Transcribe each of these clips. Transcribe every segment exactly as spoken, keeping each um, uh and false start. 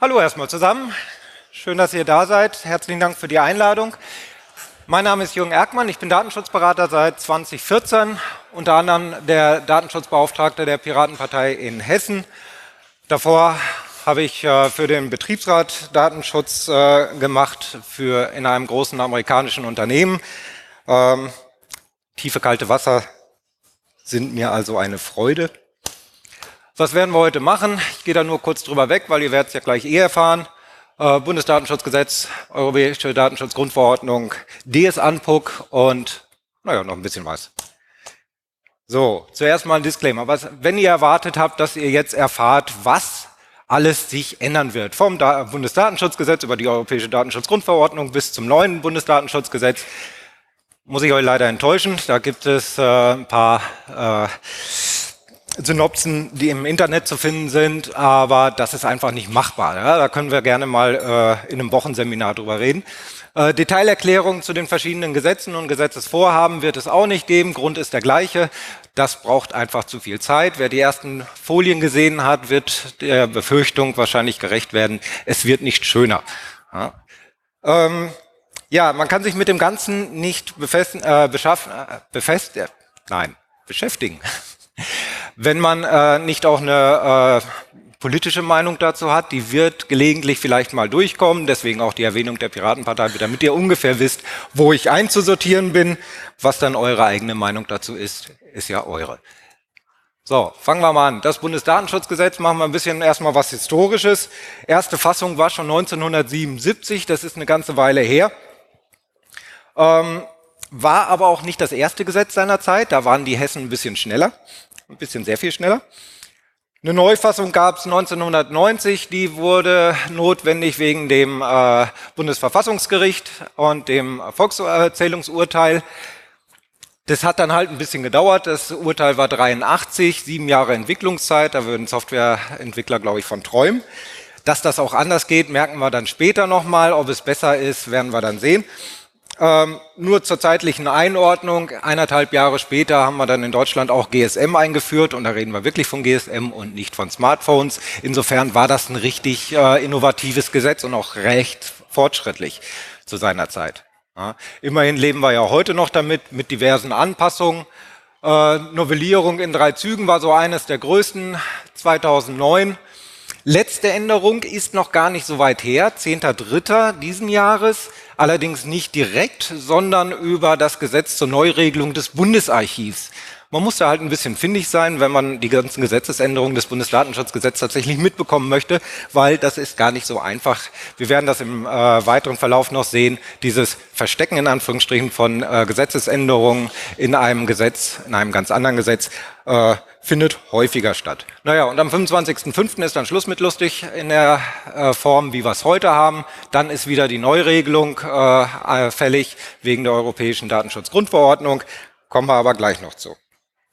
Hallo erstmal zusammen. Schön, dass ihr da seid. Herzlichen Dank für die Einladung. Mein Name ist Jürgen Erkmann. Ich bin Datenschutzberater seit zweitausendvierzehn, unter anderem der Datenschutzbeauftragte der Piratenpartei in Hessen. Davor habe ich äh, für den Betriebsrat Datenschutz äh, gemacht für, in einem großen amerikanischen Unternehmen. Ähm, tiefe, kalte Wasser sind mir also eine Freude. Was werden wir heute machen? Ich gehe da nur kurz drüber weg, weil ihr werdet es ja gleich eh erfahren. Äh, Bundesdatenschutzgesetz, Europäische Datenschutzgrundverordnung, D S Anpuck und naja, noch ein bisschen was. So, zuerst mal ein Disclaimer. Was, wenn ihr erwartet habt, dass ihr jetzt erfahrt, was alles sich ändern wird, vom da Bundesdatenschutzgesetz über die Europäische Datenschutzgrundverordnung bis zum neuen Bundesdatenschutzgesetz, muss ich euch leider enttäuschen. Da gibt es äh, ein paar äh, Synopsen, die im Internet zu finden sind, aber das ist einfach nicht machbar. Ja? Da können wir gerne mal äh, in einem Wochenseminar drüber reden. Äh, Detailerklärungen zu den verschiedenen Gesetzen und Gesetzesvorhaben wird es auch nicht geben. Grund ist der gleiche. Das braucht einfach zu viel Zeit. Wer die ersten Folien gesehen hat, wird der Befürchtung wahrscheinlich gerecht werden, es wird nicht schöner. Ja, ähm, ja man kann sich mit dem Ganzen nicht befest, äh, beschaffen, äh, befest, äh, nein, beschäftigen. Wenn man äh, nicht auch eine äh, politische Meinung dazu hat, die wird gelegentlich vielleicht mal durchkommen, deswegen auch die Erwähnung der Piratenpartei, damit ihr ungefähr wisst, wo ich einzusortieren bin. Was dann eure eigene Meinung dazu ist, ist ja eure. So, fangen wir mal an. Das Bundesdatenschutzgesetz, machen wir ein bisschen erstmal was Historisches. Erste Fassung war schon neunzehnhundertsiebenundsiebzig, das ist eine ganze Weile her. Ähm, war aber auch nicht das erste Gesetz seiner Zeit, da waren die Hessen ein bisschen schneller. Ein bisschen sehr viel schneller. Eine Neufassung gab es neunzehnhundertneunzig, die wurde notwendig wegen dem äh, Bundesverfassungsgericht und dem Volkszählungsurteil. Das hat dann halt ein bisschen gedauert. Das Urteil war dreiundachtzig, sieben Jahre Entwicklungszeit. Da würden Softwareentwickler, glaube ich, von träumen. Dass das auch anders geht, merken wir dann später nochmal. Ob es besser ist, werden wir dann sehen. Ähm, nur zur zeitlichen Einordnung, eineinhalb Jahre später haben wir dann in Deutschland auch G S M eingeführt und da reden wir wirklich von G S M und nicht von Smartphones. Insofern war das ein richtig äh, innovatives Gesetz und auch recht fortschrittlich zu seiner Zeit. Ja, immerhin leben wir ja heute noch damit, mit diversen Anpassungen. Äh, Novellierung in drei Zügen war so eines der größten, zweitausendneun. Letzte Änderung ist noch gar nicht so weit her, zehnter dritter diesen Jahres, allerdings nicht direkt, sondern über das Gesetz zur Neuregelung des Bundesarchivs. Man muss da halt ein bisschen findig sein, wenn man die ganzen Gesetzesänderungen des Bundesdatenschutzgesetzes tatsächlich mitbekommen möchte, weil das ist gar nicht so einfach. Wir werden das im äh, weiteren Verlauf noch sehen, dieses Verstecken in Anführungsstrichen von äh, Gesetzesänderungen in einem Gesetz, in einem ganz anderen Gesetz, äh, findet häufiger statt. Naja, und am fünfundzwanzigsten fünften ist dann Schluss mit lustig in der äh, Form, wie wir es heute haben. Dann ist wieder die Neuregelung äh, fällig wegen der Europäischen Datenschutzgrundverordnung. Kommen wir aber gleich noch zu.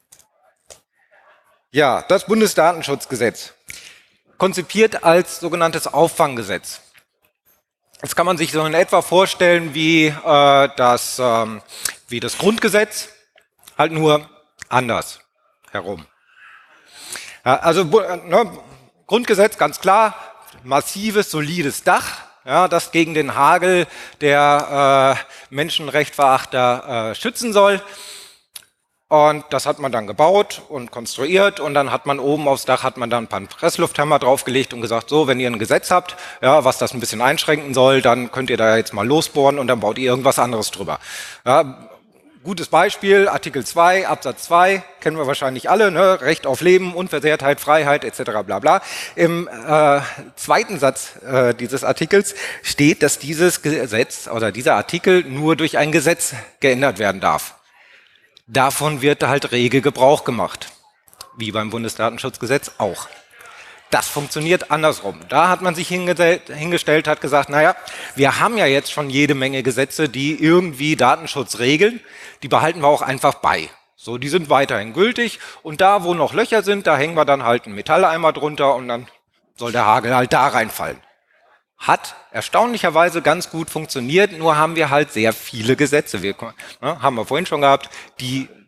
Ja, das Bundesdatenschutzgesetz, konzipiert als sogenanntes Auffanggesetz. Das kann man sich so in etwa vorstellen wie, äh, das, ähm, wie das Grundgesetz, halt nur anders herum. Ja, also ne, Grundgesetz, ganz klar, massives, solides Dach, ja, das gegen den Hagel der äh, Menschenrechtsverachter äh, schützen soll. Und das hat man dann gebaut und konstruiert und dann hat man oben aufs Dach hat man dann ein paar Presslufthammer draufgelegt und gesagt, so, wenn ihr ein Gesetz habt, ja, was das ein bisschen einschränken soll, dann könnt ihr da jetzt mal losbohren und dann baut ihr irgendwas anderes drüber. Ja, gutes Beispiel, Artikel zwei, Absatz zwei, kennen wir wahrscheinlich alle, ne? Recht auf Leben, Unversehrtheit, Freiheit et cetera bla bla. Im äh, zweiten Satz äh, dieses Artikels steht, dass dieses Gesetz oder dieser Artikel nur durch ein Gesetz geändert werden darf. Davon wird halt rege Gebrauch gemacht, wie beim Bundesdatenschutzgesetz auch. Das funktioniert andersrum. Da hat man sich hingestellt, hat gesagt, naja, wir haben ja jetzt schon jede Menge Gesetze, die irgendwie Datenschutz regeln, die behalten wir auch einfach bei. So, die sind weiterhin gültig und da, wo noch Löcher sind, da hängen wir dann halt einen Metalleimer drunter und dann soll der Hagel halt da reinfallen. Hat erstaunlicherweise ganz gut funktioniert, nur haben wir halt sehr viele Gesetze. Wir, ne, haben wir vorhin schon gehabt, die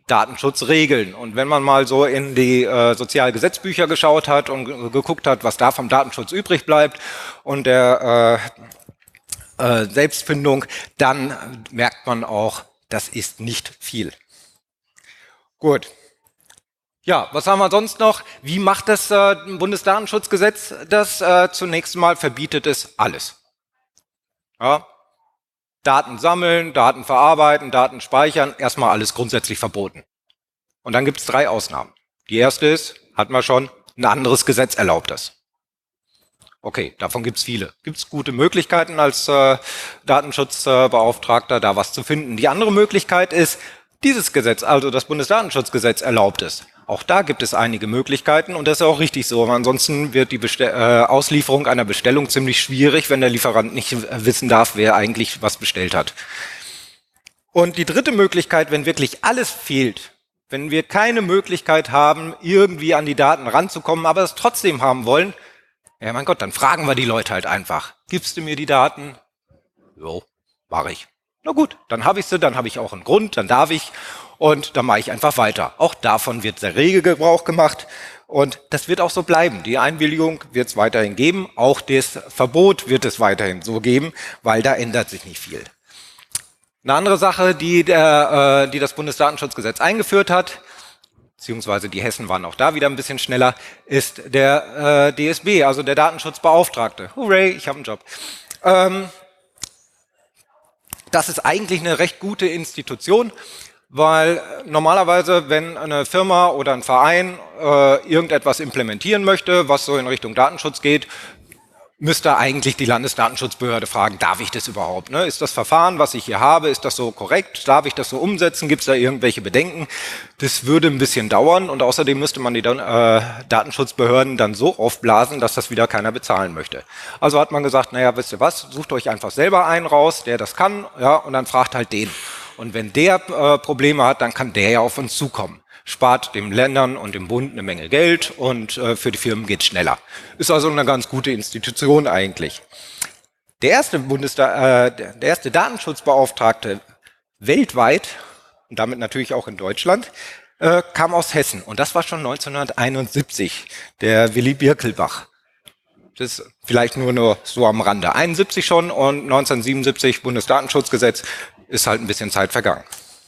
Datenschutzregeln. Und wenn man mal so in die äh, Sozialgesetzbücher geschaut hat und geguckt hat, was da vom Datenschutz übrig bleibt und der äh, äh, Selbstfindung, dann merkt man auch, das ist nicht viel. Gut. Ja, was haben wir sonst noch? Wie macht das äh, Bundesdatenschutzgesetz das? Äh, zunächst mal verbietet es alles. Ja. Daten sammeln, Daten verarbeiten, Daten speichern, erstmal alles grundsätzlich verboten. Und dann gibt es drei Ausnahmen. Die erste ist, hatten wir schon, ein anderes Gesetz erlaubt das. Okay, davon gibt es viele. Gibt es gute Möglichkeiten als äh, Datenschutzbeauftragter, da was zu finden. Die andere Möglichkeit ist, dieses Gesetz, also das Bundesdatenschutzgesetz, erlaubt es. Auch da gibt es einige Möglichkeiten und das ist auch richtig so. Ansonsten wird die Bestell äh, Auslieferung einer Bestellung ziemlich schwierig, wenn der Lieferant nicht wissen darf, wer eigentlich was bestellt hat. Und die dritte Möglichkeit, wenn wirklich alles fehlt, wenn wir keine Möglichkeit haben, irgendwie an die Daten ranzukommen, aber es trotzdem haben wollen, ja mein Gott, dann fragen wir die Leute halt einfach. Gibst du mir die Daten? Jo, mache ich. Na gut, dann habe ich sie, dann habe ich auch einen Grund, dann darf ich und dann mache ich einfach weiter. Auch davon wird sehr rege Gebrauch gemacht und das wird auch so bleiben. Die Einwilligung wird es weiterhin geben, auch das Verbot wird es weiterhin so geben, weil da ändert sich nicht viel. Eine andere Sache, die, der, äh, die das Bundesdatenschutzgesetz eingeführt hat, beziehungsweise die Hessen waren auch da wieder ein bisschen schneller, ist der äh, D S B, also der Datenschutzbeauftragte. Hooray, ich habe einen Job. Ähm, das ist eigentlich eine recht gute Institution, weil normalerweise, wenn eine Firma oder ein Verein äh, irgendetwas implementieren möchte, was so in Richtung Datenschutz geht, müsste eigentlich die Landesdatenschutzbehörde fragen, darf ich das überhaupt? Ne? Ist das Verfahren, was ich hier habe, ist das so korrekt? Darf ich das so umsetzen? Gibt es da irgendwelche Bedenken? Das würde ein bisschen dauern und außerdem müsste man die äh, Datenschutzbehörden dann so aufblasen, dass das wieder keiner bezahlen möchte. Also hat man gesagt, naja, wisst ihr was, sucht euch einfach selber einen raus, der das kann, ja, und dann fragt halt den. Und wenn der äh, Probleme hat, dann kann der ja auf uns zukommen. Spart den Ländern und dem Bund eine Menge Geld und äh, für die Firmen geht es schneller. Ist also eine ganz gute Institution eigentlich. Der erste, Bundesda äh, der erste Datenschutzbeauftragte weltweit, und damit natürlich auch in Deutschland, äh, kam aus Hessen. Und das war schon neunzehnhunderteinundsiebzig, der Willy Birkelbach. Das ist vielleicht nur, nur so am Rande. einundsiebzig schon und neunzehnhundertsiebenundsiebzig Bundesdatenschutzgesetz, ist halt ein bisschen Zeit vergangen.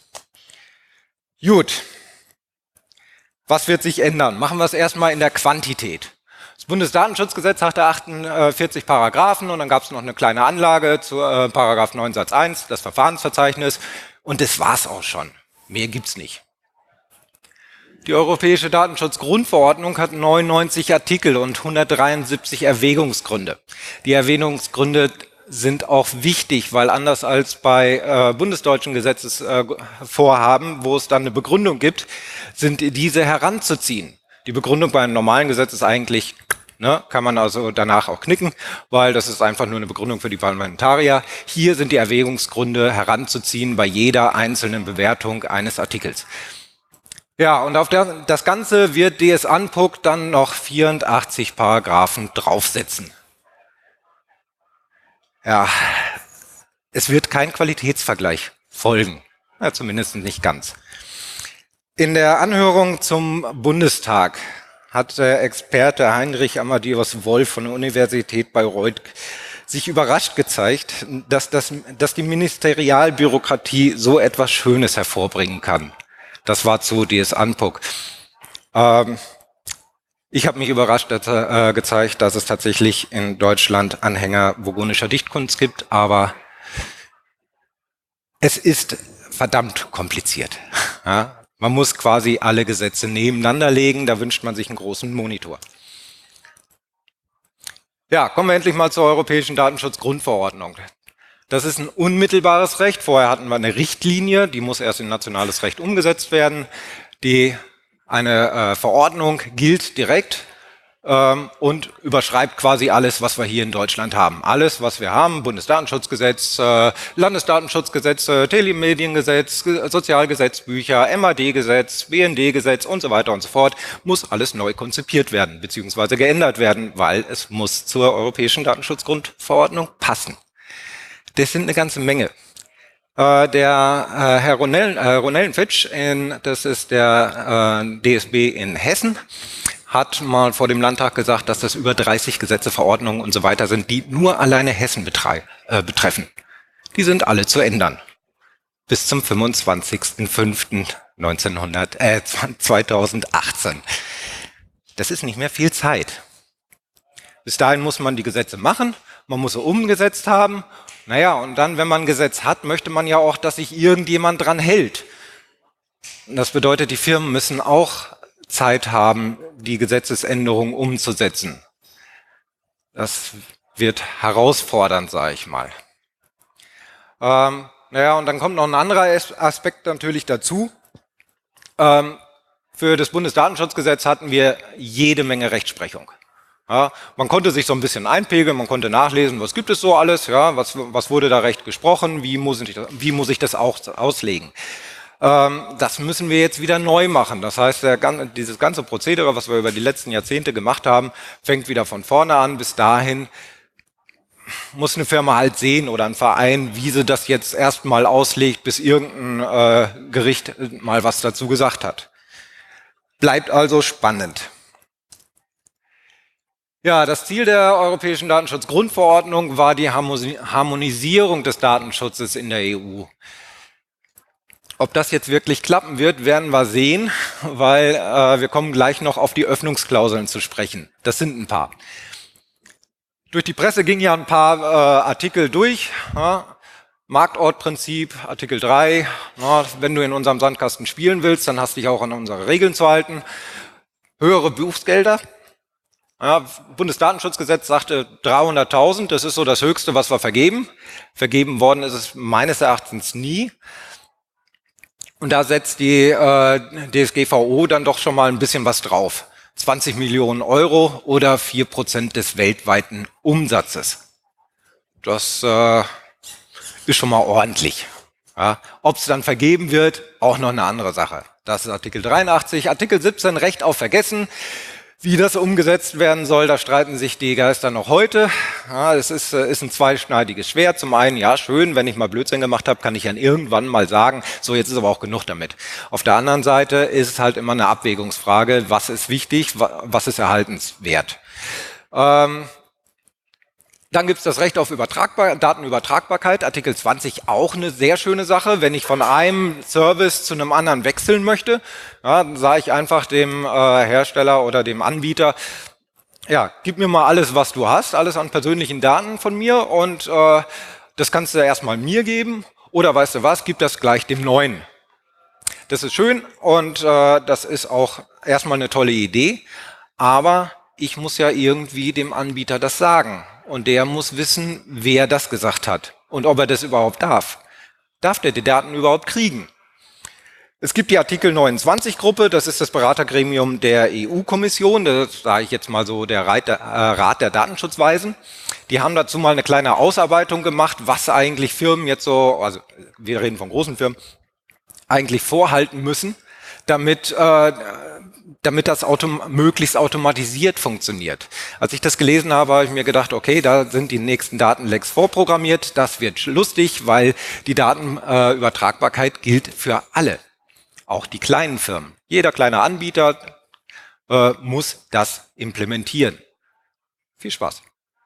Gut. Was wird sich ändern? Machen wir es erstmal in der Quantität. Das Bundesdatenschutzgesetz hatte achtundvierzig Paragraphen und dann gab es noch eine kleine Anlage zu äh, Paragraph neun Satz eins, das Verfahrensverzeichnis, und das war's auch schon. Mehr gibt's nicht. Die Europäische Datenschutzgrundverordnung hat neunundneunzig Artikel und hundertdreiundsiebzig Erwägungsgründe. Die Erwägungsgründe sind auch wichtig, weil anders als bei äh, bundesdeutschen Gesetzesvorhaben, äh, wo es dann eine Begründung gibt, sind diese heranzuziehen. Die Begründung bei einem normalen Gesetz ist eigentlich, ne, kann man also danach auch knicken, weil das ist einfach nur eine Begründung für die Parlamentarier. Hier sind die Erwägungsgründe heranzuziehen bei jeder einzelnen Bewertung eines Artikels. Ja, und auf der, das Ganze wird D S Anpuck dann noch vierundachtzig Paragraphen draufsetzen. Ja, es wird kein Qualitätsvergleich folgen, ja, zumindest nicht ganz. In der Anhörung zum Bundestag hat der Experte Heinrich Amadeus Wolf von der Universität Bayreuth sich überrascht gezeigt, dass, das, dass die Ministerialbürokratie so etwas Schönes hervorbringen kann. Das war zu D S Anpuck. Ähm, Ich habe mich überrascht äh, gezeigt, dass es tatsächlich in Deutschland Anhänger burgundischer Dichtkunst gibt, aber es ist verdammt kompliziert. Ja? Man muss quasi alle Gesetze nebeneinander legen, da wünscht man sich einen großen Monitor. Ja, kommen wir endlich mal zur Europäischen Datenschutzgrundverordnung. Das ist ein unmittelbares Recht. Vorher hatten wir eine Richtlinie, die muss erst in nationales Recht umgesetzt werden. Die Eine äh, Verordnung gilt direkt ähm, und überschreibt quasi alles, was wir hier in Deutschland haben. Alles, was wir haben, Bundesdatenschutzgesetz, äh, Landesdatenschutzgesetz, äh, Telemediengesetz, Sozialgesetzbücher, M A D-Gesetz, B N D-Gesetz und so weiter und so fort, muss alles neu konzipiert werden, beziehungsweise geändert werden, weil es muss zur Europäischen Datenschutzgrundverordnung passen. Das sind eine ganze Menge. Äh, der äh, Herr Ronell, äh, Ronellenfitsch, in, das ist der äh, D S B in Hessen, hat mal vor dem Landtag gesagt, dass das über dreißig Gesetze, Verordnungen und so weiter sind, die nur alleine Hessen betrei äh, betreffen. Die sind alle zu ändern. Bis zum fünfundzwanzigsten fünften zweitausendachtzehn. Das ist nicht mehr viel Zeit. Bis dahin muss man die Gesetze machen, man muss sie umgesetzt haben. Naja, und dann, wenn man ein Gesetz hat, möchte man ja auch, dass sich irgendjemand dran hält. Und das bedeutet, die Firmen müssen auch Zeit haben, die Gesetzesänderung umzusetzen. Das wird herausfordernd, sage ich mal. Ähm, naja, und dann kommt noch ein anderer Aspekt natürlich dazu. Ähm, für das Bundesdatenschutzgesetz hatten wir jede Menge Rechtsprechung. Ja, man konnte sich so ein bisschen einpegeln, man konnte nachlesen, was gibt es so alles, ja, was, was wurde da recht gesprochen, wie muss ich, wie muss ich das auch auslegen. Ähm, das müssen wir jetzt wieder neu machen. Das heißt, der, dieses ganze Prozedere, was wir über die letzten Jahrzehnte gemacht haben, fängt wieder von vorne an. Bis dahin muss eine Firma halt sehen oder ein Verein, wie sie das jetzt erstmal auslegt, bis irgendein äh, Gericht mal was dazu gesagt hat. Bleibt also spannend. Ja, das Ziel der Europäischen Datenschutzgrundverordnung war die Harmonisierung des Datenschutzes in der E U. Ob das jetzt wirklich klappen wird, werden wir sehen, weil äh, wir kommen gleich noch auf die Öffnungsklauseln zu sprechen. Das sind ein paar. Durch die Presse gingen ja ein paar äh, Artikel durch. Ja. Marktortprinzip, Artikel drei. Ja, wenn du in unserem Sandkasten spielen willst, dann hast du dich auch an unsere Regeln zu halten. Höhere Bußgelder. Ja, Bundesdatenschutzgesetz sagte dreihunderttausend, das ist so das Höchste, was wir vergeben. Vergeben worden ist es meines Erachtens nie. Und da setzt die äh, D S G V O dann doch schon mal ein bisschen was drauf. zwanzig Millionen Euro oder vier Prozent des weltweiten Umsatzes. Das äh, ist schon mal ordentlich. Ja, ob es dann vergeben wird, auch noch eine andere Sache. Das ist Artikel dreiundachtzig. Artikel siebzehn, Recht auf Vergessen. Wie das umgesetzt werden soll, da streiten sich die Geister noch heute. Ja, es ist, ist ein zweischneidiges Schwert. Zum einen, ja, schön, wenn ich mal Blödsinn gemacht habe, kann ich dann irgendwann mal sagen, so, jetzt ist aber auch genug damit. Auf der anderen Seite ist es halt immer eine Abwägungsfrage, was ist wichtig, was ist erhaltenswert. Ähm, Dann gibt es das Recht auf Übertragbar- Datenübertragbarkeit, Artikel zwanzig, auch eine sehr schöne Sache. Wenn ich von einem Service zu einem anderen wechseln möchte, ja, dann sage ich einfach dem äh, Hersteller oder dem Anbieter, ja, gib mir mal alles, was du hast, alles an persönlichen Daten von mir und äh, das kannst du erstmal mir geben oder weißt du was, gib das gleich dem Neuen. Das ist schön und äh, das ist auch erstmal eine tolle Idee, aber ich muss ja irgendwie dem Anbieter das sagen. Und der muss wissen, wer das gesagt hat und ob er das überhaupt darf. Darf der die Daten überhaupt kriegen? Es gibt die Artikel neunundzwanzig-Gruppe, das ist das Beratergremium der E U-Kommission, das sage ich jetzt mal so der Rat der, äh, Rat der Datenschutzweisen. Die haben dazu mal eine kleine Ausarbeitung gemacht, was eigentlich Firmen jetzt so, also wir reden von großen Firmen, eigentlich vorhalten müssen, damit äh, damit das autom möglichst automatisiert funktioniert. Als ich das gelesen habe, habe ich mir gedacht, okay, da sind die nächsten Datenlecks vorprogrammiert, das wird lustig, weil die Datenübertragbarkeit äh, gilt für alle, auch die kleinen Firmen. Jeder kleine Anbieter äh, muss das implementieren. Viel Spaß.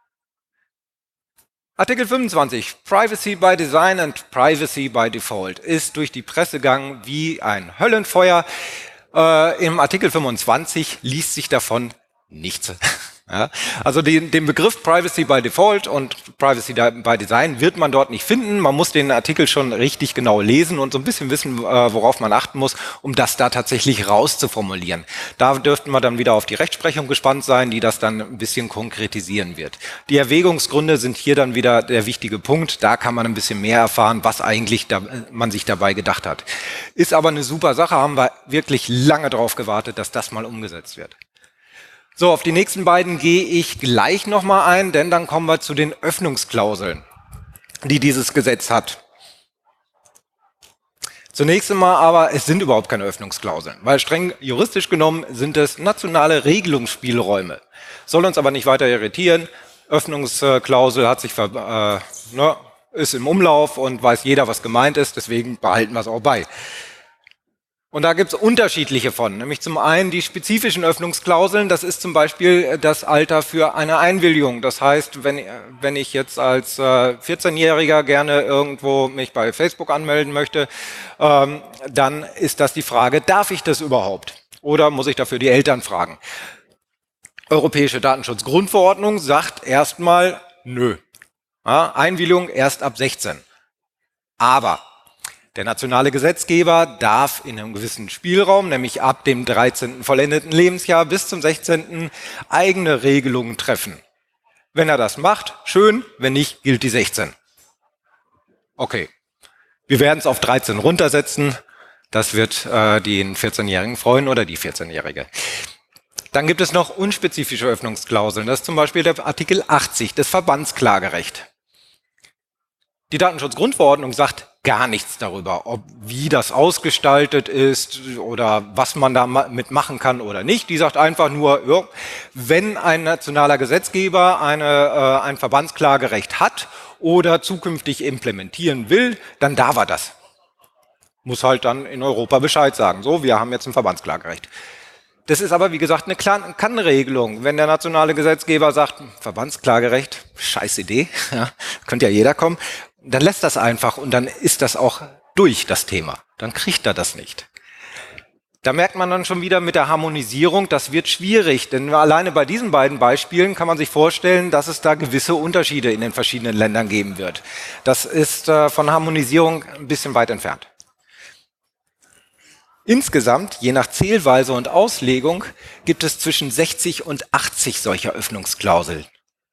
Artikel fünfundzwanzig, Privacy by Design and Privacy by Default, ist durch die Presse gegangen wie ein Höllenfeuer. Äh, Im Artikel fünfundzwanzig liest sich davon nichts. Ja, also den, den Begriff Privacy by Default und Privacy by Design wird man dort nicht finden. Man muss den Artikel schon richtig genau lesen und so ein bisschen wissen, äh, worauf man achten muss, um das da tatsächlich rauszuformulieren. Da dürften wir dann wieder auf die Rechtsprechung gespannt sein, die das dann ein bisschen konkretisieren wird. Die Erwägungsgründe sind hier dann wieder der wichtige Punkt. Da kann man ein bisschen mehr erfahren, was eigentlich da, man sich dabei gedacht hat. Ist aber eine super Sache, haben wir wirklich lange darauf gewartet, dass das mal umgesetzt wird. So, auf die nächsten beiden gehe ich gleich nochmal ein, denn dann kommen wir zu den Öffnungsklauseln, die dieses Gesetz hat. Zunächst einmal aber, es sind überhaupt keine Öffnungsklauseln, weil streng juristisch genommen sind es nationale Regelungsspielräume. Soll uns aber nicht weiter irritieren. Öffnungsklausel hat sich ver, äh, ne, ist im Umlauf und weiß jeder, was gemeint ist, deswegen behalten wir es auch bei. Und da gibt es unterschiedliche von, nämlich zum einen die spezifischen Öffnungsklauseln, das ist zum Beispiel das Alter für eine Einwilligung. Das heißt, wenn, wenn ich jetzt als äh, vierzehnjähriger gerne irgendwo mich bei Facebook anmelden möchte, ähm, dann ist das die Frage, darf ich das überhaupt? Oder muss ich dafür die Eltern fragen? Europäische Datenschutzgrundverordnung sagt erstmal, nö. Ja, Einwilligung erst ab sechzehn. Aber der nationale Gesetzgeber darf in einem gewissen Spielraum, nämlich ab dem dreizehnten vollendeten Lebensjahr bis zum sechzehnten eigene Regelungen treffen. Wenn er das macht, schön, wenn nicht, gilt die sechzehn. Okay, wir werden es auf dreizehn runtersetzen, das wird äh, den vierzehnjährigen freuen oder die vierzehnjährige. Dann gibt es noch unspezifische Öffnungsklauseln, das ist zum Beispiel der Artikel achtzig, das Verbandsklagerecht. Die Datenschutzgrundverordnung sagt gar nichts darüber, ob wie das ausgestaltet ist oder was man damit machen kann oder nicht. Die sagt einfach nur, ja, wenn ein nationaler Gesetzgeber eine, äh, ein Verbandsklagerecht hat oder zukünftig implementieren will, dann darf er das. Muss halt dann in Europa Bescheid sagen. So, wir haben jetzt ein Verbandsklagerecht. Das ist aber, wie gesagt, eine Kann-Regelung. Wenn der nationale Gesetzgeber sagt, Verbandsklagerecht, scheiß Idee, ja, könnte ja jeder kommen, dann lässt das einfach und dann ist das auch durch, das Thema. Dann kriegt er das nicht. Da merkt man dann schon wieder mit der Harmonisierung, das wird schwierig, denn alleine bei diesen beiden Beispielen kann man sich vorstellen, dass es da gewisse Unterschiede in den verschiedenen Ländern geben wird. Das ist äh, von Harmonisierung ein bisschen weit entfernt. Insgesamt, je nach Zählweise und Auslegung, gibt es zwischen sechzig und achtzig solcher Öffnungsklauseln.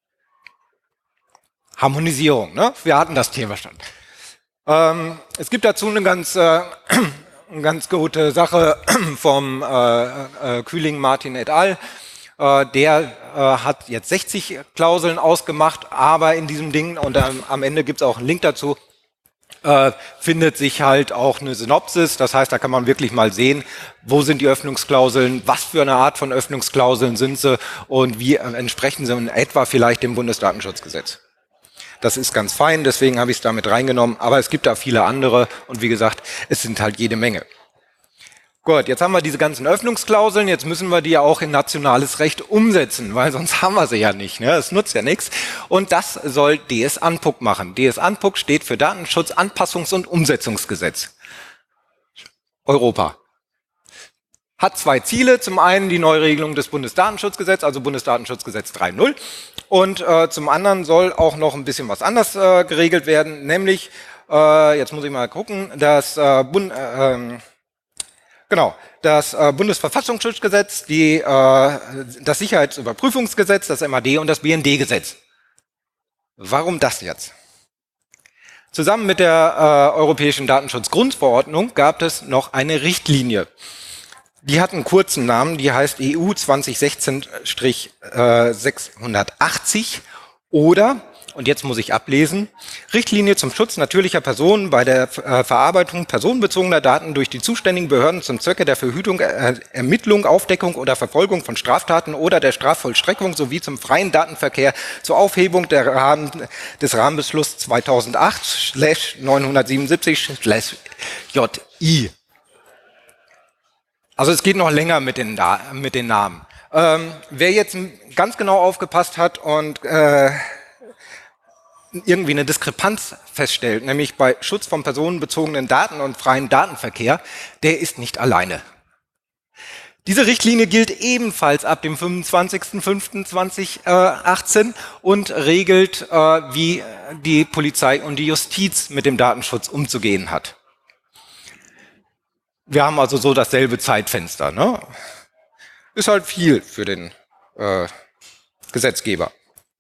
Harmonisierung, ne? Wir hatten das Thema schon. Ähm, es gibt dazu eine ganz, äh, eine ganz gute Sache vom äh, äh, Kühling, Martin et al. Äh, der äh, hat jetzt sechzig Klauseln ausgemacht, aber in diesem Ding, und ähm, am Ende gibt es auch einen Link dazu, äh, findet sich halt auch eine Synopsis. Das heißt, da kann man wirklich mal sehen, wo sind die Öffnungsklauseln, was für eine Art von Öffnungsklauseln sind sie und wie äh, entsprechen sie in etwa vielleicht dem Bundesdatenschutzgesetz. Das ist ganz fein, deswegen habe ich es damit reingenommen, aber es gibt da viele andere und wie gesagt, es sind halt jede Menge. Gut, jetzt haben wir diese ganzen Öffnungsklauseln, jetzt müssen wir die ja auch in nationales Recht umsetzen, weil sonst haben wir sie ja nicht, ne? Das nutzt ja nichts. Und das soll D S ANPUC machen. D S ANPUC steht für Datenschutz Anpassungs- und Umsetzungsgesetz. Europa. Hat zwei Ziele, zum einen die Neuregelung des Bundesdatenschutzgesetzes, also Bundesdatenschutzgesetz drei Punkt null, und äh, zum anderen soll auch noch ein bisschen was anders äh, geregelt werden, nämlich, äh, jetzt muss ich mal gucken, das, äh, Bund, äh, ähm, genau, das äh, Bundesverfassungsschutzgesetz, die, äh, das Sicherheitsüberprüfungsgesetz, das M A D und das B N D-Gesetz. Warum das jetzt? Zusammen mit der äh, Europäischen Datenschutzgrundverordnung gab es noch eine Richtlinie. Die hat einen kurzen Namen, die heißt E U zwanzig sechzehn sechshundertachtzig oder, und jetzt muss ich ablesen, Richtlinie zum Schutz natürlicher Personen bei der äh, Verarbeitung personenbezogener Daten durch die zuständigen Behörden zum Zwecke der Verhütung, äh, Ermittlung, Aufdeckung oder Verfolgung von Straftaten oder der Strafvollstreckung sowie zum freien Datenverkehr zur Aufhebung der Rahmen, des Rahmenbeschlusses zweitausendacht neunhundertsiebenundsiebzig J I. Also es geht noch länger mit den, mit den Namen. Ähm, wer jetzt ganz genau aufgepasst hat und äh, irgendwie eine Diskrepanz feststellt, nämlich bei Schutz von personenbezogenen Daten und freien Datenverkehr, der ist nicht alleine. Diese Richtlinie gilt ebenfalls ab dem fünfundzwanzigsten fünften zweitausendachtzehn und regelt, äh, wie die Polizei und die Justiz mit dem Datenschutz umzugehen hat. Wir haben also so dasselbe Zeitfenster, ne? Ist halt viel für den äh, Gesetzgeber.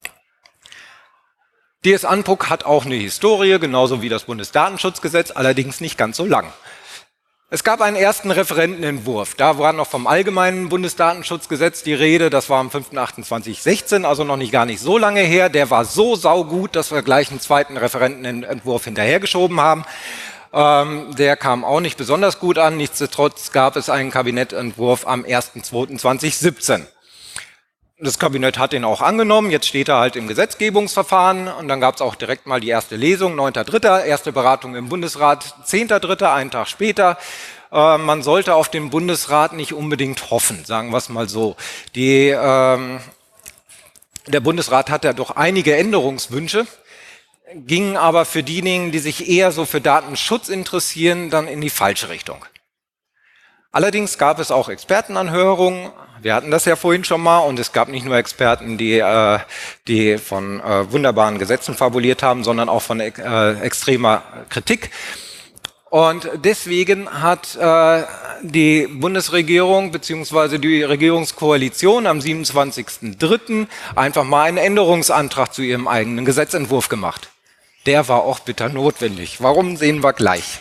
D S ANPUC hat auch eine Historie, genauso wie das Bundesdatenschutzgesetz, allerdings nicht ganz so lang. Es gab einen ersten Referentenentwurf, da war noch vom allgemeinen Bundesdatenschutzgesetz die Rede, das war am fünften achten zweitausendsechzehn, also noch nicht gar nicht so lange her. Der war so saugut, dass wir gleich einen zweiten Referentenentwurf hinterhergeschoben haben. Ähm, der kam auch nicht besonders gut an, nichtsdestotrotz gab es einen Kabinettentwurf am ersten zweiten zweitausendsiebzehn. Das Kabinett hat den auch angenommen, jetzt steht er halt im Gesetzgebungsverfahren und dann gab es auch direkt mal die erste Lesung, neunter dritter, erste Beratung im Bundesrat, zehnter dritter, einen Tag später. Äh, man sollte auf den Bundesrat nicht unbedingt hoffen, sagen wir es mal so. Die, ähm, der Bundesrat hat ja doch einige Änderungswünsche, gingen aber für diejenigen, die sich eher so für Datenschutz interessieren, dann in die falsche Richtung. Allerdings gab es auch Expertenanhörungen, wir hatten das ja vorhin schon mal, und es gab nicht nur Experten, die, äh, die von äh, wunderbaren Gesetzen fabuliert haben, sondern auch von äh, extremer Kritik. Und deswegen hat äh, die Bundesregierung bzw. die Regierungskoalition am siebenundzwanzigsten dritten einfach mal einen Änderungsantrag zu ihrem eigenen Gesetzentwurf gemacht. Der war auch bitter notwendig. Warum, sehen wir gleich.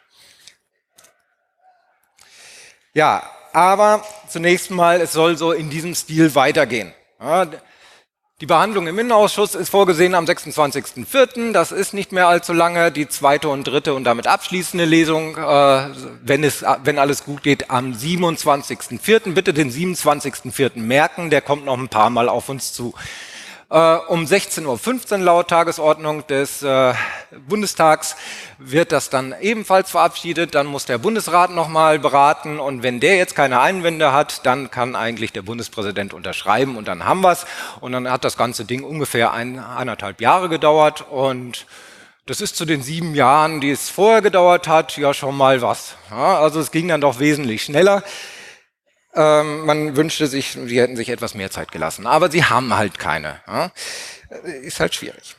Ja, aber zunächst mal, es soll so in diesem Stil weitergehen. Ja, die Behandlung im Innenausschuss ist vorgesehen am sechsundzwanzigsten vierten Das ist nicht mehr allzu lange. Die zweite und dritte und damit abschließende Lesung, äh, wenn, es, wenn alles gut geht, am siebenundzwanzigsten vierten Bitte den siebenundzwanzigsten vierten merken, der kommt noch ein paar Mal auf uns zu. Äh, um sechzehn Uhr fünfzehn laut Tagesordnung des äh, Bundestags wird das dann ebenfalls verabschiedet. Dann muss der Bundesrat nochmal beraten und wenn der jetzt keine Einwände hat, dann kann eigentlich der Bundespräsident unterschreiben und dann haben wir es. Und dann hat das ganze Ding ungefähr ein, eineinhalb Jahre gedauert und das ist zu den sieben Jahren, die es vorher gedauert hat, ja schon mal was. Ja, also es ging dann doch wesentlich schneller. Ähm, man wünschte sich, sie hätten sich etwas mehr Zeit gelassen, aber sie haben halt keine. Ja? Ist halt schwierig.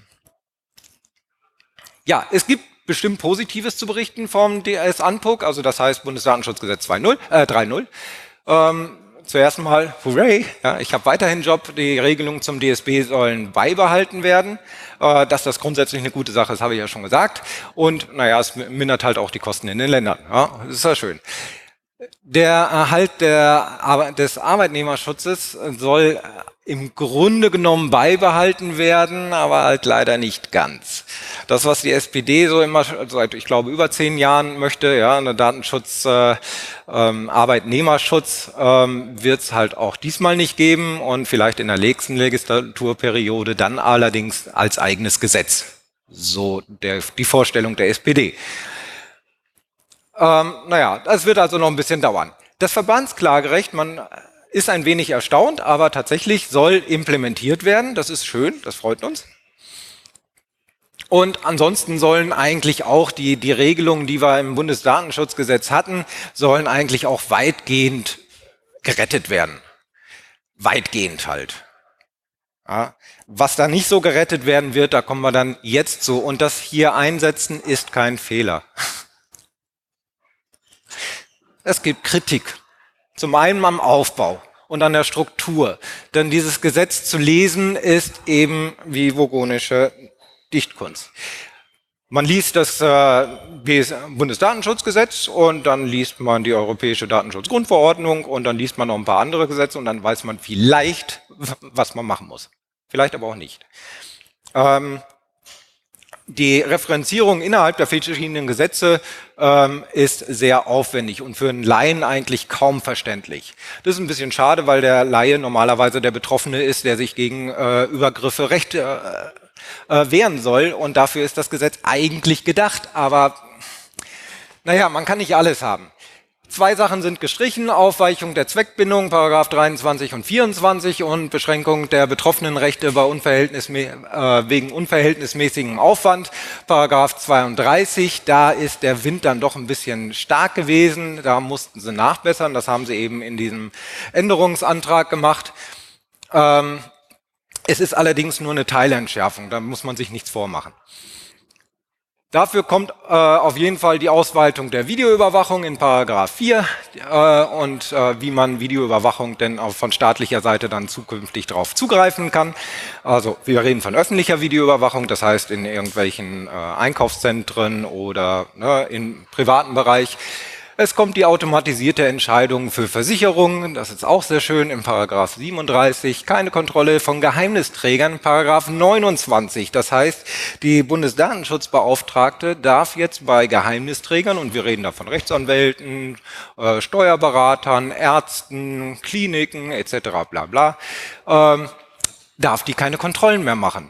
Ja, es gibt bestimmt Positives zu berichten vom D S A N P U C, also das heißt Bundesdatenschutzgesetz zwei Punkt null, äh, drei Punkt null. Ähm, zuerst mal, hooray, ja, ich habe weiterhin Job, die Regelungen zum D S B sollen beibehalten werden. Äh, dass das grundsätzlich eine gute Sache ist, habe ich ja schon gesagt. Und naja, es mindert halt auch die Kosten in den Ländern. Ja, das ist ja schön. Der Erhalt der, des Arbeitnehmerschutzes soll im Grunde genommen beibehalten werden, aber halt leider nicht ganz. Das, was die S P D so immer seit, ich glaube, über zehn Jahren möchte, ja, eine Datenschutz, äh, ähm, Arbeitnehmerschutz, ähm, wird es halt auch diesmal nicht geben und vielleicht in der nächsten Legislaturperiode dann allerdings als eigenes Gesetz. So der, die Vorstellung der S P D. Ähm, naja, das wird also noch ein bisschen dauern. Das Verbandsklagerecht, man ist ein wenig erstaunt, aber tatsächlich soll implementiert werden. Das ist schön, das freut uns. Und ansonsten sollen eigentlich auch die, die Regelungen, die wir im Bundesdatenschutzgesetz hatten, sollen eigentlich auch weitgehend gerettet werden. Weitgehend halt. Ja, was da nicht so gerettet werden wird, da kommen wir dann jetzt zu. Und das hier einsetzen ist kein Fehler. Es gibt Kritik, zum einen am Aufbau und an der Struktur, denn dieses Gesetz zu lesen ist eben wie vogonische Dichtkunst. Man liest das äh, Bundesdatenschutzgesetz und dann liest man die Europäische Datenschutzgrundverordnung und dann liest man noch ein paar andere Gesetze und dann weiß man vielleicht, was man machen muss. Vielleicht aber auch nicht. Ähm, Die Referenzierung innerhalb der verschiedenen Gesetze ähm, ist sehr aufwendig und für einen Laien eigentlich kaum verständlich. Das ist ein bisschen schade, weil der Laie normalerweise der Betroffene ist, der sich gegen äh, Übergriffe Recht äh, äh, wehren soll und dafür ist das Gesetz eigentlich gedacht, aber naja, man kann nicht alles haben. Zwei Sachen sind gestrichen, Aufweichung der Zweckbindung, Paragraph dreiundzwanzig und vierundzwanzig und Beschränkung der Betroffenenrechte bei unverhältnismä äh, wegen unverhältnismäßigem Aufwand, Paragraph zweiunddreißig, da ist der Wind dann doch ein bisschen stark gewesen, da mussten sie nachbessern, das haben sie eben in diesem Änderungsantrag gemacht. Ähm, es ist allerdings nur eine Teilentschärfung, da muss man sich nichts vormachen. Dafür kommt äh, auf jeden Fall die Ausweitung der Videoüberwachung in Paragraph vier äh, und äh, wie man Videoüberwachung denn auch von staatlicher Seite dann zukünftig darauf zugreifen kann. Also wir reden von öffentlicher Videoüberwachung, das heißt in irgendwelchen äh, Einkaufszentren oder ne, im privaten Bereich. Es kommt die automatisierte Entscheidung für Versicherungen, das ist auch sehr schön, im Paragraph siebenunddreißig. Keine Kontrolle von Geheimnisträgern, Paragraph neunundzwanzig. Das heißt, die Bundesdatenschutzbeauftragte darf jetzt bei Geheimnisträgern, und wir reden da von Rechtsanwälten, äh, Steuerberatern, Ärzten, Kliniken et cetera bla bla, ähm, darf die keine Kontrollen mehr machen.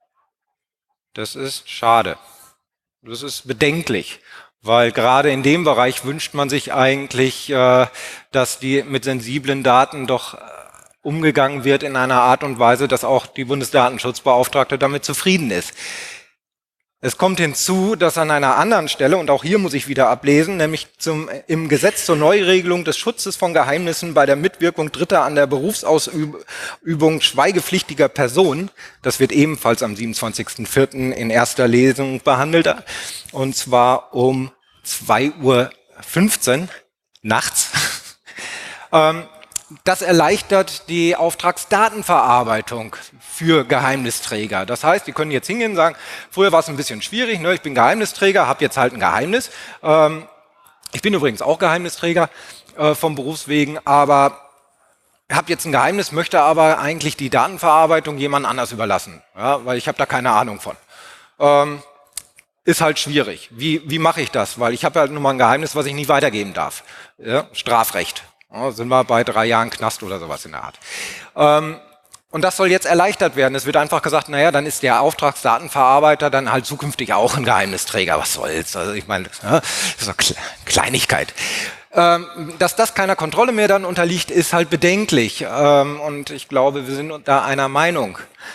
Das ist schade. Das ist bedenklich. Weil gerade in dem Bereich wünscht man sich eigentlich, äh, dass die mit sensiblen Daten doch äh, umgegangen wird in einer Art und Weise, dass auch die Bundesdatenschutzbeauftragte damit zufrieden ist. Es kommt hinzu, dass an einer anderen Stelle, und auch hier muss ich wieder ablesen, nämlich zum, im Gesetz zur Neuregelung des Schutzes von Geheimnissen bei der Mitwirkung Dritter an der Berufsausübung schweigepflichtiger Personen, das wird ebenfalls am siebenundzwanzigsten vierten in erster Lesung behandelt, und zwar um zwei Uhr fünfzehn nachts. ähm, Das erleichtert die Auftragsdatenverarbeitung für Geheimnisträger. Das heißt, die können jetzt hingehen und sagen, früher war es ein bisschen schwierig, ne? Ich bin Geheimnisträger, habe jetzt halt ein Geheimnis. Ähm, ich bin übrigens auch Geheimnisträger äh, vom Berufswegen, aber habe jetzt ein Geheimnis, möchte aber eigentlich die Datenverarbeitung jemand anders überlassen, ja? Weil ich habe da keine Ahnung von. Ähm, ist halt schwierig. Wie, wie mache ich das? Weil ich habe halt nur mal ein Geheimnis, was ich nicht weitergeben darf. Ja? Strafrecht. Ja, sind wir bei drei Jahren Knast oder sowas in der Art. Ähm, und das soll jetzt erleichtert werden. Es wird einfach gesagt, naja, dann ist der Auftragsdatenverarbeiter dann halt zukünftig auch ein Geheimnisträger. Was soll's? Also ich meine, ja, das ist doch Kleinigkeit. Ähm, dass das keiner Kontrolle mehr dann unterliegt, ist halt bedenklich. Ähm, und ich glaube, wir sind da einer Meinung.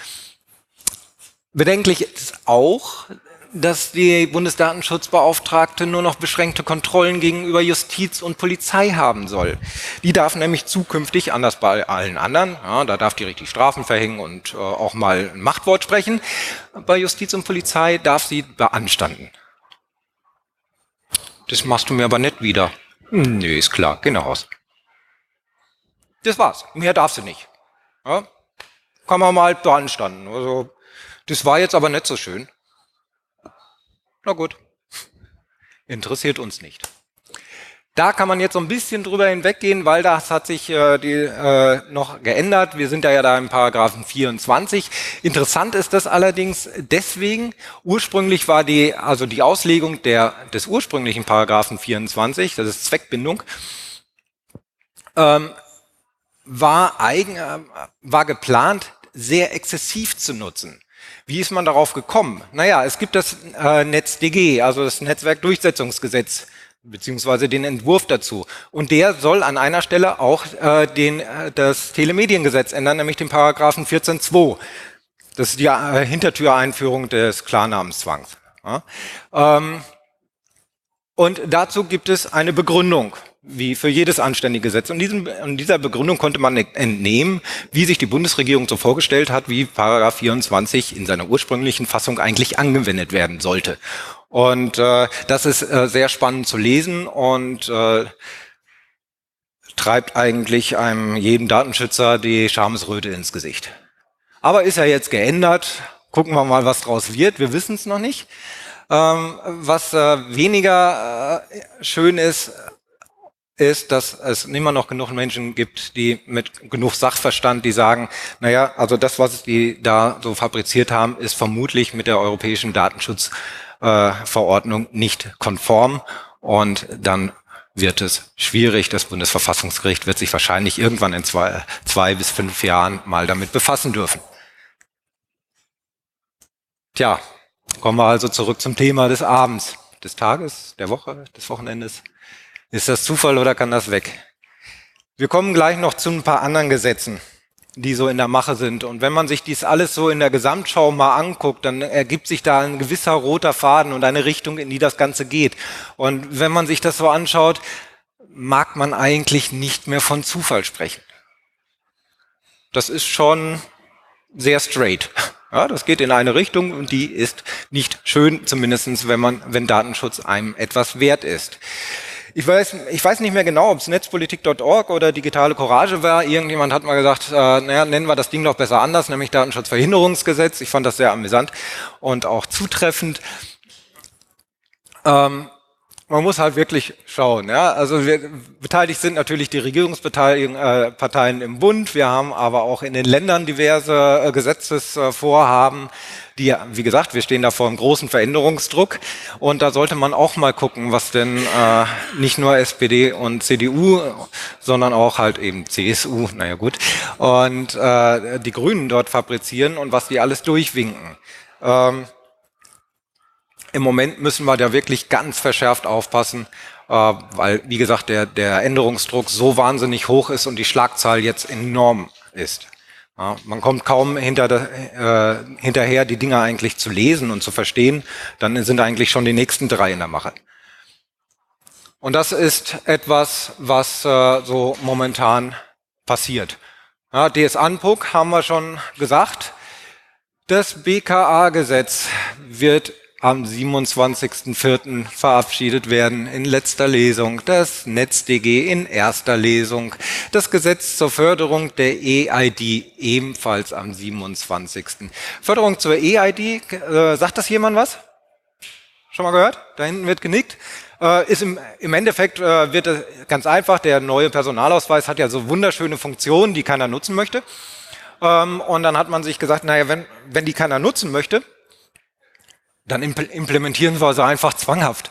Bedenklich ist auch, dass die Bundesdatenschutzbeauftragte nur noch beschränkte Kontrollen gegenüber Justiz und Polizei haben soll. Die darf nämlich zukünftig, anders bei allen anderen, ja, da darf die richtig Strafen verhängen und äh, auch mal ein Machtwort sprechen, bei Justiz und Polizei darf sie beanstanden. Das machst du mir aber nicht wieder. Hm, nö, ist klar, geh nach Hause. Das war's, mehr darf sie nicht. Ja? Kann man mal beanstanden. Also, das war jetzt aber nicht so schön. Na gut, interessiert uns nicht. Da kann man jetzt so ein bisschen drüber hinweggehen, weil das hat sich äh, die, äh, noch geändert. Wir sind da ja da im Paragraphen vierundzwanzig. Interessant ist das allerdings deswegen, ursprünglich war die, also die Auslegung der, des ursprünglichen Paragraphen vierundzwanzig, das ist Zweckbindung, ähm, war, eigen, äh, war geplant, sehr exzessiv zu nutzen. Wie ist man darauf gekommen? Naja, es gibt das äh, NetzDG, also das Netzwerkdurchsetzungsgesetz, beziehungsweise den Entwurf dazu. Und der soll an einer Stelle auch äh, den, äh, das Telemediengesetz ändern, nämlich den Paragraphen vierzehn Absatz zwei. Das ist die äh, Hintertüreinführung des Klarnamenszwangs. Ja? Ähm, und dazu gibt es eine Begründung, wie für jedes anständige Gesetz. Und diesen, in dieser Begründung konnte man entnehmen, wie sich die Bundesregierung so vorgestellt hat, wie Paragraph vierundzwanzig in seiner ursprünglichen Fassung eigentlich angewendet werden sollte. Und äh, das ist äh, sehr spannend zu lesen und äh, treibt eigentlich einem jeden Datenschützer die Schamesröte ins Gesicht. Aber ist ja jetzt geändert. Gucken wir mal, was draus wird. Wir wissen es noch nicht. Ähm, was äh, weniger äh, schön ist, ist, dass es immer noch genug Menschen gibt, die mit genug Sachverstand, die sagen, naja, also das, was die da so fabriziert haben, ist vermutlich mit der europäischen Datenschutzverordnung äh, nicht konform und dann wird es schwierig. Das Bundesverfassungsgericht wird sich wahrscheinlich irgendwann in zwei, zwei bis fünf Jahren mal damit befassen dürfen. Tja, kommen wir also zurück zum Thema des Abends, des Tages, der Woche, des Wochenendes. Ist das Zufall oder kann das weg? Wir kommen gleich noch zu ein paar anderen Gesetzen, die so in der Mache sind. Und wenn man sich dies alles so in der Gesamtschau mal anguckt, dann ergibt sich da ein gewisser roter Faden und eine Richtung, in die das Ganze geht. Und wenn man sich das so anschaut, mag man eigentlich nicht mehr von Zufall sprechen. Das ist schon sehr straight. Ja, das geht in eine Richtung und die ist nicht schön, zumindest wenn man, wenn Datenschutz einem etwas wert ist. Ich weiß, ich weiß nicht mehr genau, ob es netzpolitik Punkt org oder digitale Courage war. Irgendjemand hat mal gesagt, äh, naja, nennen wir das Ding doch besser anders, nämlich Datenschutzverhinderungsgesetz. Ich fand das sehr amüsant und auch zutreffend. Ähm, man muss halt wirklich schauen. Ja? Also wir, beteiligt sind natürlich die Regierungsparteien äh, Parteien im Bund. Wir haben aber auch in den Ländern diverse äh, Gesetzesvorhaben, die, wie gesagt, wir stehen da vor einem großen Veränderungsdruck. Und da sollte man auch mal gucken, was denn äh, nicht nur S P D und C D U, sondern auch halt eben C S U, naja gut, und äh, die Grünen dort fabrizieren und was die alles durchwinken. Ähm, Im Moment müssen wir da wirklich ganz verschärft aufpassen, äh, weil, wie gesagt, der, der Änderungsdruck so wahnsinnig hoch ist und die Schlagzahl jetzt enorm ist. Ja, man kommt kaum hinter der, äh, hinterher, die Dinge eigentlich zu lesen und zu verstehen. Dann sind eigentlich schon die nächsten drei in der Mache. Und das ist etwas, was äh, so momentan passiert. Ja, D S Anpuck haben wir schon gesagt. Das B K A-Gesetz wird am siebenundzwanzigsten vierten verabschiedet werden in letzter Lesung. Das NetzDG in erster Lesung. Das Gesetz zur Förderung der E I D ebenfalls am siebenundzwanzigsten Förderung zur E I D, äh, sagt das jemand was? Schon mal gehört? Da hinten wird genickt. Äh, ist im, im Endeffekt äh, wird es ganz einfach. Der neue Personalausweis hat ja so wunderschöne Funktionen, die keiner nutzen möchte. Ähm, und dann hat man sich gesagt, naja, wenn, wenn die keiner nutzen möchte, dann implementieren wir sie einfach zwanghaft.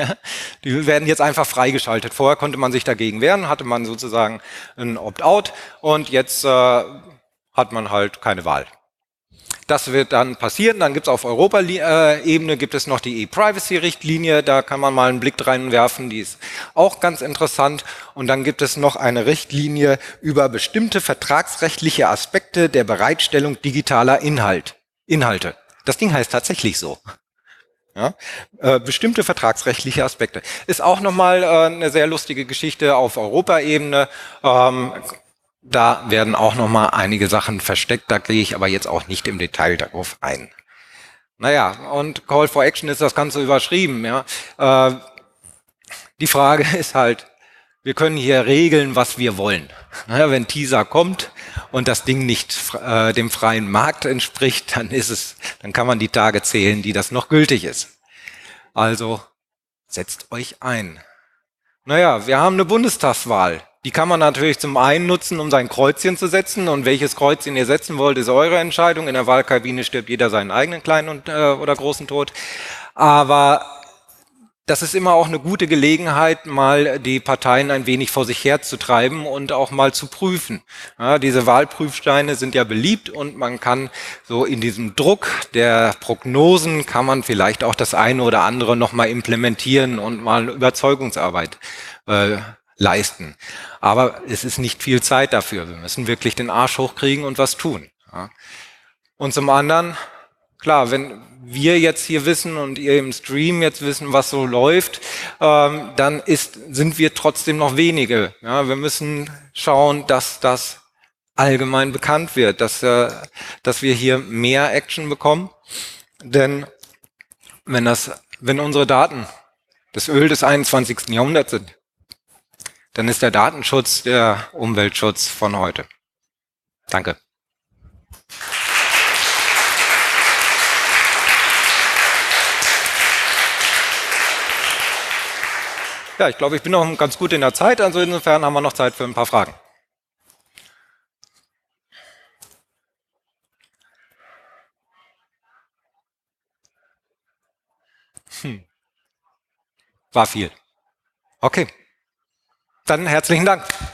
Die werden jetzt einfach freigeschaltet. Vorher konnte man sich dagegen wehren, hatte man sozusagen ein Opt-out und jetzt äh, hat man halt keine Wahl. Das wird dann passieren. Dann gibt es auf Europa-Ebene gibt es noch die E-Privacy-Richtlinie. Da kann man mal einen Blick reinwerfen. Die ist auch ganz interessant. Und dann gibt es noch eine Richtlinie über bestimmte vertragsrechtliche Aspekte der Bereitstellung digitaler Inhalt, Inhalte. Das Ding heißt tatsächlich so. Ja, äh, bestimmte vertragsrechtliche Aspekte. Ist auch nochmal äh, eine sehr lustige Geschichte auf Europaebene. Ähm, da werden auch nochmal einige Sachen versteckt, da gehe ich aber jetzt auch nicht im Detail darauf ein. Naja, und Call for Action ist das Ganze überschrieben. Ja. Äh, die Frage ist halt, wir können hier regeln, was wir wollen. Naja, wenn Teaser kommt und das Ding nicht äh, dem freien Markt entspricht, dann ist es, dann kann man die Tage zählen, die das noch gültig ist. Also setzt euch ein. Naja, wir haben eine Bundestagswahl. Die kann man natürlich zum einen nutzen, um sein Kreuzchen zu setzen. Und welches Kreuzchen ihr setzen wollt, ist eure Entscheidung. In der Wahlkabine stirbt jeder seinen eigenen kleinen und, äh, oder großen Tod. Aber das ist immer auch eine gute Gelegenheit, mal die Parteien ein wenig vor sich herzutreiben und auch mal zu prüfen. Ja, diese Wahlprüfsteine sind ja beliebt und man kann so in diesem Druck der Prognosen kann man vielleicht auch das eine oder andere nochmal implementieren und mal Überzeugungsarbeit äh, leisten. Aber es ist nicht viel Zeit dafür. Wir müssen wirklich den Arsch hochkriegen und was tun. Ja. Und zum anderen, klar, wenn wir jetzt hier wissen und ihr im Stream jetzt wissen, was so läuft, ähm, dann ist, sind wir trotzdem noch wenige. Ja, wir müssen schauen, dass das allgemein bekannt wird, dass, äh, dass wir hier mehr Action bekommen. Denn wenn, das, wenn unsere Daten das Öl des einundzwanzigsten Jahrhunderts sind, dann ist der Datenschutz der Umweltschutz von heute. Danke. Ja, ich glaube, ich bin noch ganz gut in der Zeit, also insofern haben wir noch Zeit für ein paar Fragen. Hm. War viel. Okay. Dann herzlichen Dank.